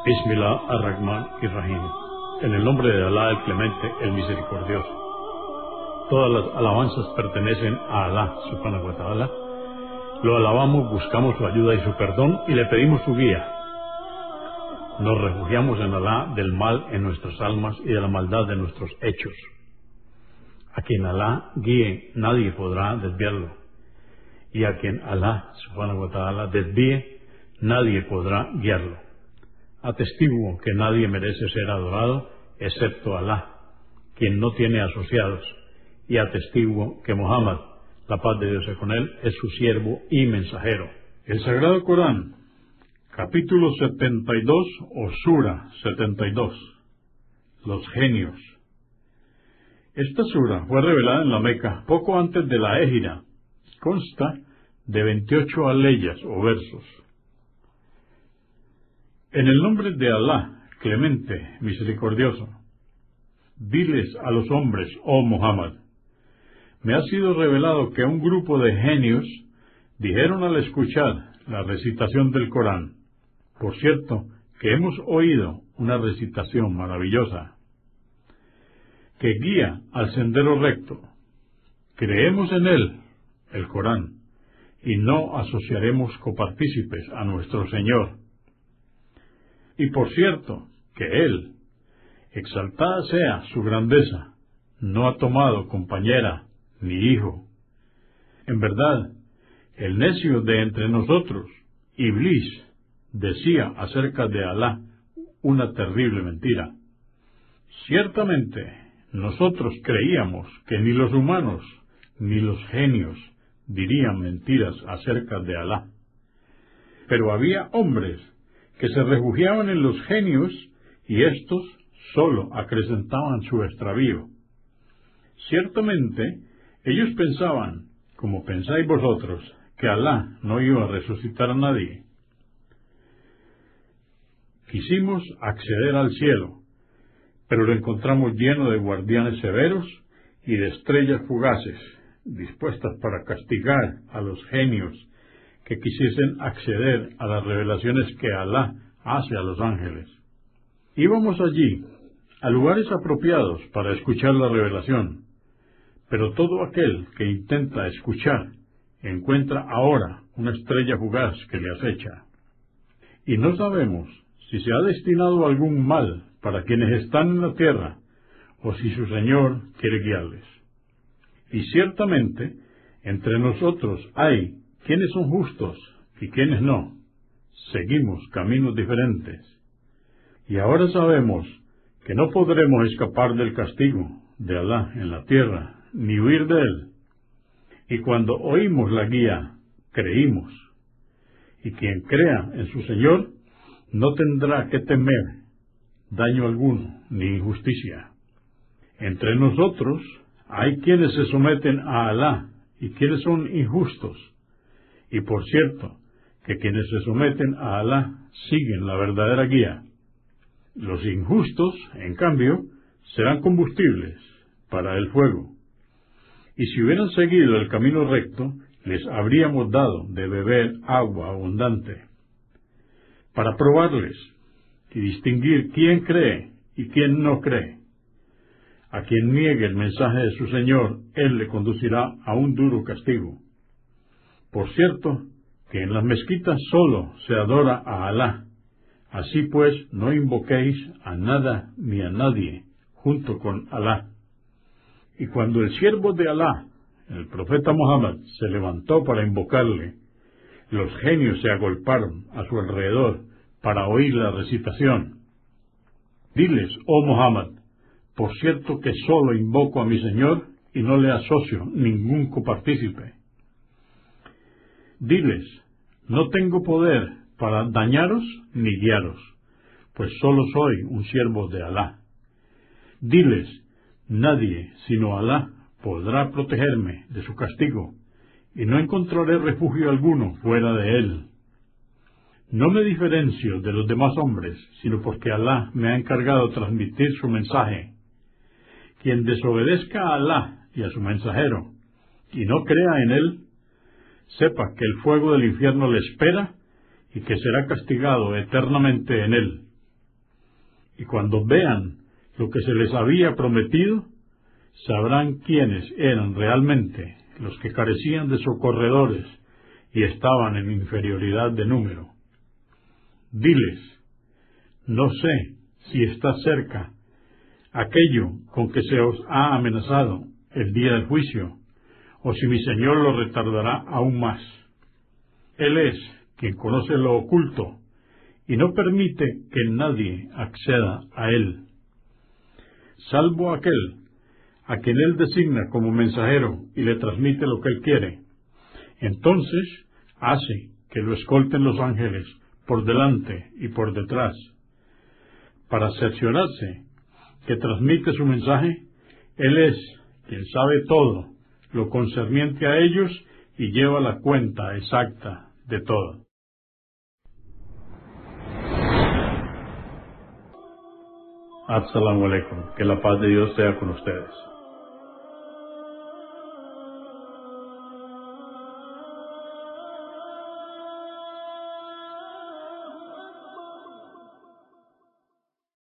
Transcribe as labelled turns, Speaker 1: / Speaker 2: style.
Speaker 1: Bismillah ar-Rahman ir-Rahim. En el nombre de Alá, el Clemente, el Misericordioso. Todas las alabanzas pertenecen a Alá, subhanahu wa ta'ala. Lo alabamos, buscamos su ayuda y su perdón y le pedimos su guía. Nos refugiamos en Alá del mal en nuestras almas y de la maldad de nuestros hechos. A quien Alá guíe, nadie podrá desviarlo. Y a quien Alá, subhanahu wa ta'ala, desvíe, nadie podrá guiarlo. Atestiguo que nadie merece ser adorado excepto Alá, quien no tiene asociados, y atestiguo que Muhammad, la paz de Dios sea con él, es su siervo y mensajero.
Speaker 2: El Sagrado Corán, capítulo 72 o Sura 72, los genios. Esta sura fue revelada en la Meca poco antes de la Égira. Consta de 28 aleyas o versos. En el nombre de Alá, Clemente, Misericordioso, diles a los hombres, oh Muhammad, me ha sido revelado que un grupo de genios dijeron al escuchar la recitación del Corán, por cierto, que hemos oído una recitación maravillosa, que guía al sendero recto. Creemos en él, el Corán, y no asociaremos copartícipes a nuestro Señor. Y por cierto, que él, exaltada sea su grandeza, no ha tomado compañera ni hijo. En verdad, el necio de entre nosotros, Iblis, decía acerca de Alá una terrible mentira. Ciertamente, nosotros creíamos que ni los humanos ni los genios dirían mentiras acerca de Alá. Pero había hombres que se refugiaban en los genios y éstos sólo acrecentaban su extravío. Ciertamente, ellos pensaban, como pensáis vosotros, que Alá no iba a resucitar a nadie. Quisimos acceder al cielo, pero lo encontramos lleno de guardianes severos y de estrellas fugaces, dispuestas para castigar a los genios que quisiesen acceder a las revelaciones que Alá hace a los ángeles. Íbamos allí, a lugares apropiados para escuchar la revelación, pero todo aquel que intenta escuchar encuentra ahora una estrella fugaz que le acecha. Y no sabemos si se ha destinado algún mal para quienes están en la tierra, o si su Señor quiere guiarles. Y ciertamente, entre nosotros hay quienes son justos y quienes no. Seguimos caminos diferentes. Y ahora sabemos que no podremos escapar del castigo de Alá en la tierra, ni huir de él. Y cuando oímos la guía, creímos. Y quien crea en su Señor no tendrá que temer daño alguno ni injusticia. Entre nosotros hay quienes se someten a Alá y quienes son injustos. Y por cierto, que quienes se someten a Alá siguen la verdadera guía. Los injustos, en cambio, serán combustibles para el fuego. Y si hubieran seguido el camino recto, les habríamos dado de beber agua abundante, para probarles y distinguir quién cree y quién no cree. A quien niegue el mensaje de su Señor, él le conducirá a un duro castigo. Por cierto, que en las mezquitas solo se adora a Alá. Así pues, no invoquéis a nada ni a nadie junto con Alá. Y cuando el siervo de Alá, el profeta Muhammad, se levantó para invocarle, los genios se agolparon a su alrededor para oír la recitación. Diles, oh Muhammad, por cierto que solo invoco a mi Señor y no le asocio ningún copartícipe. Diles, no tengo poder para dañaros ni guiaros, pues solo soy un siervo de Alá. Diles, nadie sino Alá podrá protegerme de su castigo, y no encontraré refugio alguno fuera de él. No me diferencio de los demás hombres, sino porque Alá me ha encargado transmitir su mensaje. Quien desobedezca a Alá y a su mensajero, y no crea en él, sepa que el fuego del infierno le espera y que será castigado eternamente en él. y cuando vean lo que se les había prometido, sabrán quiénes eran realmente los que carecían de socorredores y estaban en inferioridad de número. Diles: no sé si está cerca aquello con que se os ha amenazado el día del juicio, o si mi Señor lo retardará aún más. Él es quien conoce lo oculto y no permite que nadie acceda a él, salvo aquel a quien él designa como mensajero y le transmite lo que él quiere. Entonces hace que lo escolten los ángeles por delante y por detrás, para cerciorarse que transmite su mensaje. Él es quien sabe todo lo concerniente a ellos y lleva la cuenta exacta de todo.
Speaker 1: Assalamu alaikum, que la paz de Dios sea con ustedes.